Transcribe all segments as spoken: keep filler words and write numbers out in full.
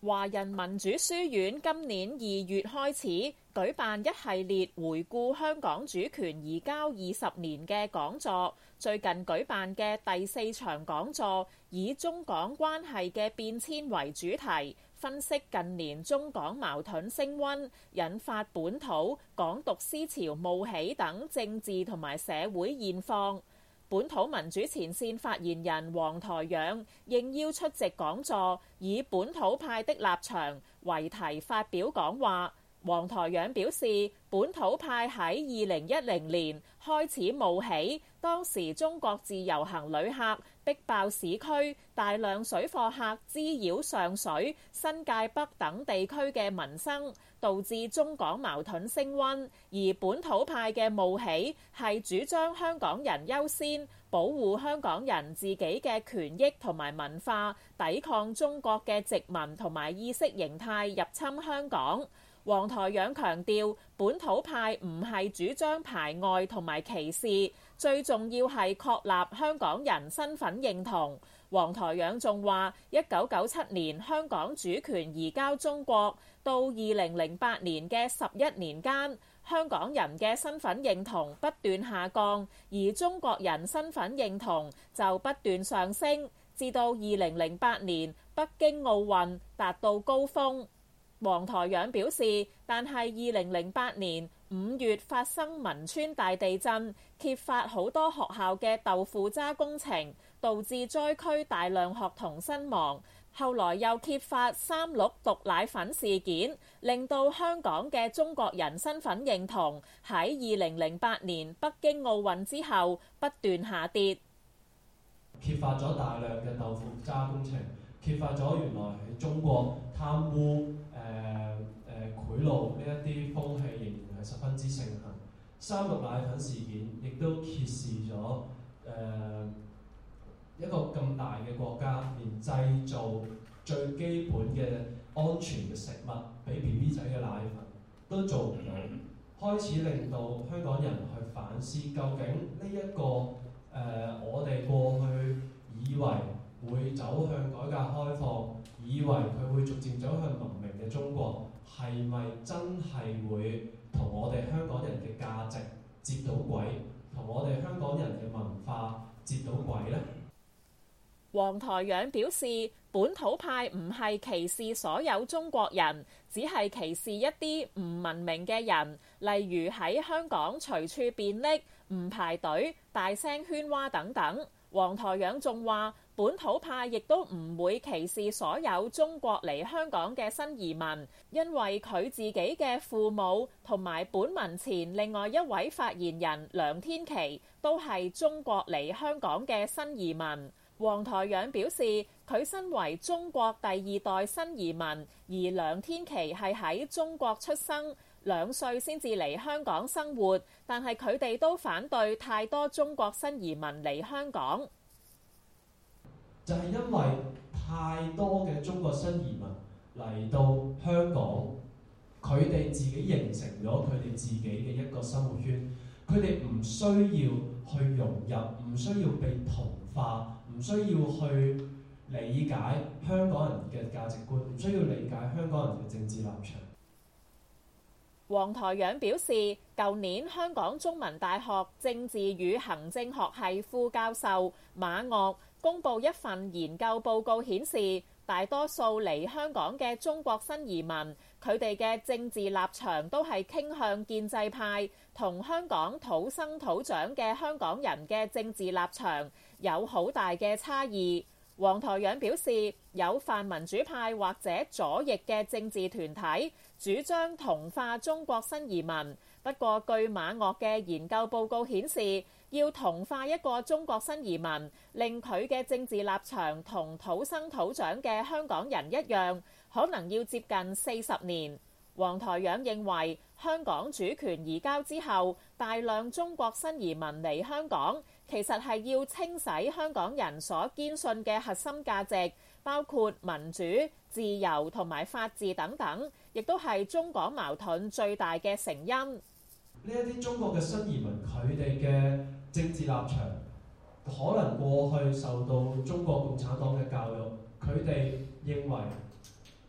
華人民主書院今年二月開始舉辦一系列回顧香港主權移交二十年嘅講座，最近舉辦嘅第四場講座以中港關係嘅變遷為主題，分析近年中港矛盾升溫，引發本土港獨思潮冒起等政治同埋社會現況。本土民主前線發言人黃台仰應邀出席講座，以本土派的立場為題發表講話。黃台仰表示，本土派喺二零一零年開始冒起，當時中國自由行旅客逼爆市區，大量水貨客滋擾上水、新界北等地區嘅民生，導致中港矛盾升溫。而本土派嘅冒起係主張香港人優先，保護香港人自己嘅權益同埋文化，抵抗中國嘅殖民同埋意識形態入侵香港。黃台仰強調，本土派唔係主張排外同埋歧視，最重要係確立香港人身份認同。黃台仰仲話，一九九七年香港主權移交中國，到二零零八年嘅十一年間，香港人嘅身份認同不斷下降，而中國人身份認同就不斷上升，至到二零零八年北京奧運達到高峰。黃台仰表示，但係二零零八年五月發生汶川大地震，揭發好多學校嘅豆腐渣工程，導致災區大量學童身亡。後來又揭發三鹿毒奶粉事件，令到香港嘅中國人身份認同喺二零零八年北京奧運之後不斷下跌。 揭發咗大量嘅豆腐渣工程，揭發咗原來喺中國貪污、誒、呃、誒賄賂呢一啲風氣仍然係十分之盛行。三鹿奶粉事件亦都揭示咗誒、呃、一個咁大嘅國家，連製造最基本嘅安全嘅食物俾 B B 仔嘅奶粉都做唔到，開始令到香港人去反思，究竟呢、這、一個誒、呃、我哋過去以為會走向改革開放，以為佢會逐漸走向文明嘅中國，係咪真係會同我哋香港人嘅價值接到軌，同我哋香港人嘅文化接到軌呢？ 黃台仰表示，本土派唔係歧視所有中國人，只係歧視一啲唔文明嘅人，例如喺香港隨處便溺、唔排隊、大聲喧嘩等等。黃台仰仲話，本土派亦都唔會歧視所有中國嚟香港嘅新移民，因為佢自己嘅父母同埋本民前另外一位發言人梁天琦都係中國嚟香港嘅新移民。黃台仰表示，佢身為中國第二代新移民，而梁天琦係喺中國出生，兩歲先至嚟香港生活，但係佢哋都反對太多中國新移民嚟香港。 就係因為太多嘅中國新移民嚟到香港，佢哋自己形成咗佢哋自己嘅一個生活圈，佢哋唔需要去融入，唔需要被同化，唔需要去理解香港人嘅價值觀，唔需要理解香港人嘅政治立場。 黃台仰表示，舊年香港中文大學政治與行政學系副教授馬岳公布一份研究報告，顯示大多數嚟香港嘅中國新移民，佢哋嘅政治立場都係傾向建制派，同香港土生土長嘅香港人嘅政治立場有好大嘅差異。黃台仰表示，有泛民主派或者左翼嘅政治團體主張同化中國新移民，不過據馬岳嘅研究報告顯示，要同化一個中國新移民，令佢嘅政治立場同土生土長嘅香港人一樣，可能要接近四十年。黃台仰認為，香港主權移交之後，大量中國新移民嚟香港，其實係要清洗香港人所堅信嘅核心價值，包括民主、自由同埋法治等等，亦都係中港矛盾最大嘅成因。呢一啲中國嘅新移民，佢哋嘅政治立場可能過去受到中國共產黨嘅教育，佢哋認為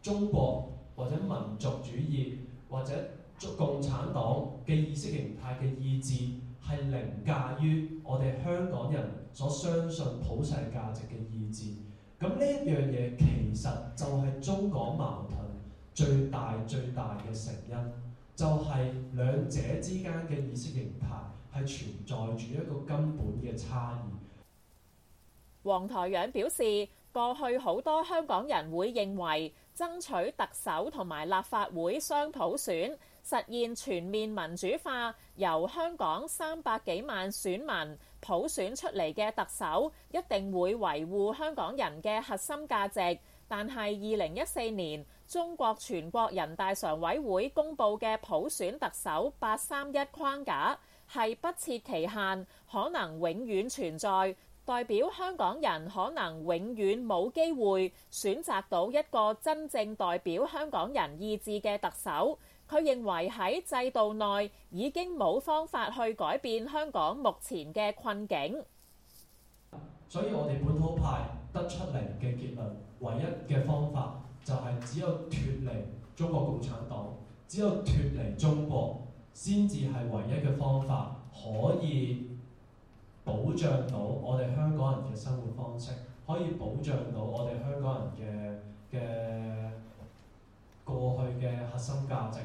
中國或者民族主義或者共產黨嘅意識形態嘅意志係凌駕於我哋香港人所相信普世價值嘅意志。咁呢一樣嘢其實就係中港矛盾最大最大嘅成因，就係兩者之間嘅意識形態係存在住一個根本嘅差異。 黃台仰表示，過去好多香港人會認為爭取特首同埋立法會雙普選，實現全面民主化，由香港三百幾萬選民普選出嚟嘅特首，一定會維護香港人嘅核心價值。但係二零一四年中國全國人大常委會公佈嘅普選特首八三一框架係不設期限，可能永遠存在，代表香港人可能永遠冇機會選擇到一個真正代表香港人意志嘅特首。佢認為喺制度內已經冇方法去改變香港目前嘅困境。 所以我哋本土派得出嚟嘅結論，唯一嘅方法就係只有脫離中國共產黨，只有脫離中國，先至係唯一嘅方法，可以保障到我哋香港人嘅生活方式，可以保障到我哋香港人嘅嘅過去嘅核心價值。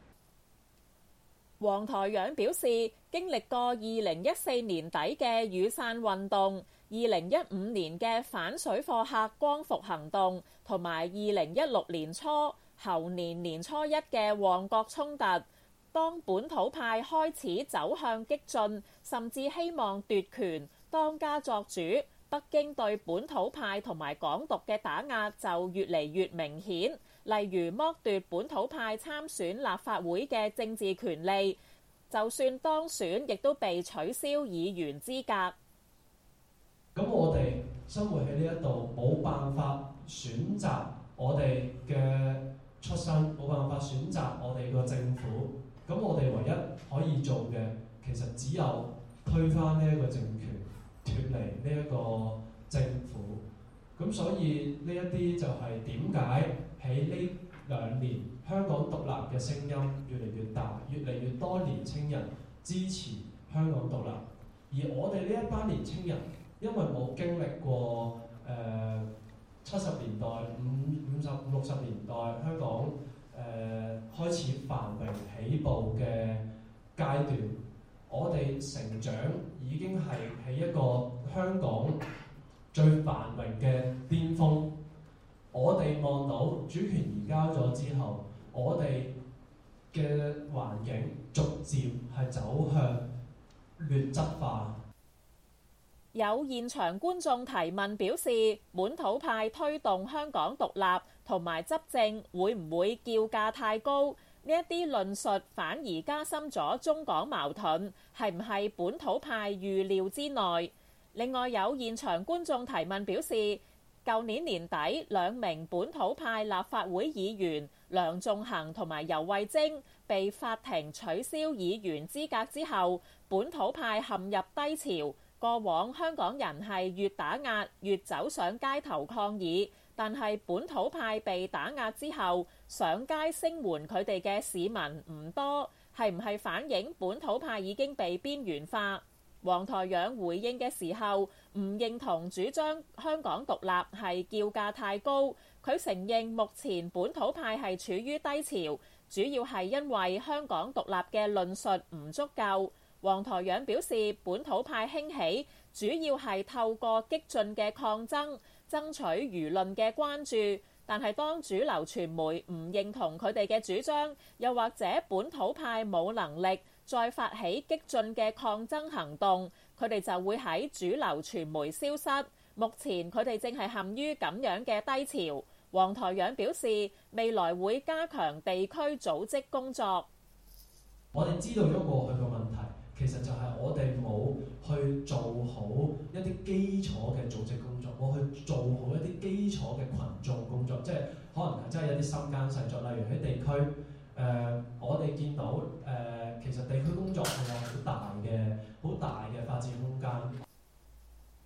黃台仰表示，經歷過二零一四年底嘅雨傘運動、二零一五年嘅反水貨客光復行動，同埋二零一六年初、猴年年初一嘅旺角衝突，當本土派開始走向激進，甚至希望奪權、當家作主，北京對本土派同埋港獨嘅打壓就越嚟越明顯。例如剝奪本土派參選立法會嘅政治權利，就算當選，亦都被取消議員資格。 咁我哋生活喺呢一度，冇辦法選擇我哋嘅出身，冇辦法選擇我哋個政府。咁我哋唯一可以做嘅，其實只有推翻呢一個政權，脫離呢一個政府。咁所以呢一啲就係點解喺呢兩年香港獨立嘅聲音越嚟越大，越嚟越多年青人支持香港獨立。而我哋呢一班年青人，因為冇經歷過誒七十年代、五五十六十年代香港誒、呃、開始繁榮起步嘅階段，我哋成長已經係喺一個香港最繁榮嘅巔峰。我哋望到主權移交咗之後，我哋嘅環境逐漸係走向劣質化。 有現場觀眾提問表示，本土派推動香港獨立同埋執政會唔會叫價太高？呢一啲論述反而加深咗中港矛盾，係唔係本土派預料之內？另外有現場觀眾提問表示，舊年年底兩名本土派立法會議員梁頌恆同埋游蕙禎被法庭取消議員資格之後，本土派陷入低潮。過往香港人係越打壓越走上街頭抗議，但係本土派被打壓之後，上街聲援佢哋嘅市民唔多，係唔係反映本土派已經被邊緣化？黃台仰回應嘅時候唔認同主張香港獨立係叫價太高，佢承認目前本土派係處於低潮，主要係因為香港獨立嘅論述唔足夠。黃台仰表示，本土派興起主要係透過激進嘅抗爭，爭取輿論嘅關注。但係當主流傳媒唔認同佢哋嘅主張，又或者本土派冇能力再發起激進嘅抗爭行動，佢哋就會喺主流傳媒消失。目前佢哋正係陷於咁樣嘅低潮。黃台仰表示，未來會加強地區組織工作。 我哋知道咗過去嘅問題，其實就係我哋冇去做好一啲基礎嘅組織工作，冇去做好一啲基礎嘅群眾工作，即係可能係真係有啲深耕細作，例如喺地區，誒、呃、我哋見到誒、呃、其實地區工作係有好大嘅好大嘅發展空間。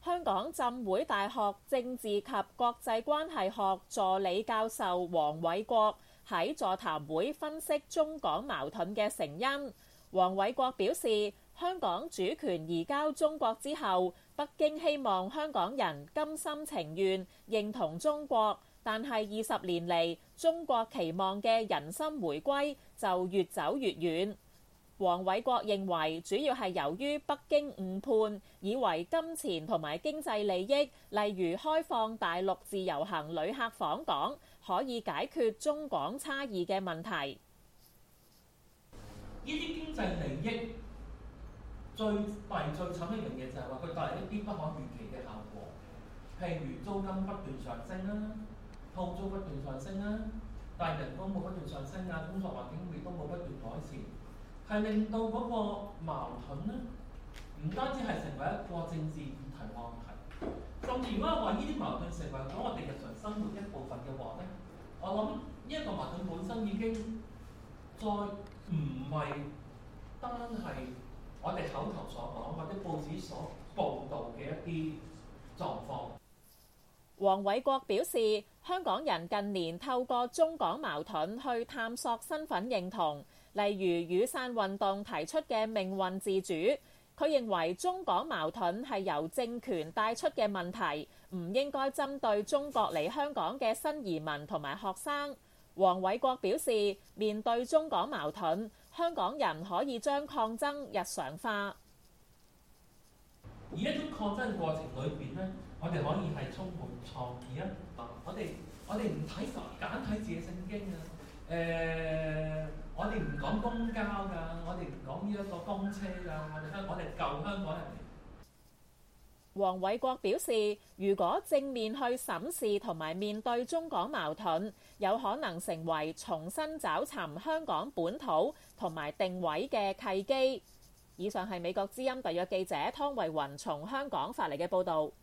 香港浸會大學政治及國際關係學助理教授黃偉國喺座談會分析中港矛盾嘅成因。黃偉國表示，香港主權移交中國之後，北京希望香港人甘心情願認同中國，但係二十年嚟，中國期望嘅人心回歸就越走越遠。黃偉國認為，主要係由於北京誤判，以為金錢同埋經濟利益，例如開放大陸自由行旅客訪港，可以解決中港差異嘅問題。 呢啲經濟利益最弊最慘一樣嘢就係話佢帶嚟一啲不可預期嘅效果，譬如租金不斷上升啦，鋪租不斷上升啦，但係人工冇不斷上升啊，工作環境亦都冇不斷改善。係令到嗰個矛盾咧，唔單止係成為一個政治議題話題，甚至如果話呢啲矛盾成為咗我哋日常生活一部分嘅話咧，我諗呢一個矛盾本身已經再唔係單係我哋口頭所講或者報紙所報導嘅一啲狀況。 黃偉國表示，香港人近年透過中港矛盾去探索身份認同。例如雨傘運動提出嘅命運自主，佢認為中港矛盾係由政權帶出嘅問題，唔應該針對中國嚟香港嘅新移民同埋學生。黃偉國表示，面對中港矛盾，香港人可以將抗爭日常化。 而一種抗爭過程裏邊咧，我哋可以係充滿創意啊！我哋我哋唔睇簡體字嘅聖經啊，誒、呃。我哋唔講公交㗎，我哋唔講呢一個公車㗎，我哋香我哋舊香港人。 黃偉國表示，如果正面去審視同埋面對中港矛盾，有可能成為重新找尋香港本土同埋定位嘅契機。以上係美國之音特約記者湯慧雲從香港發嚟嘅報導。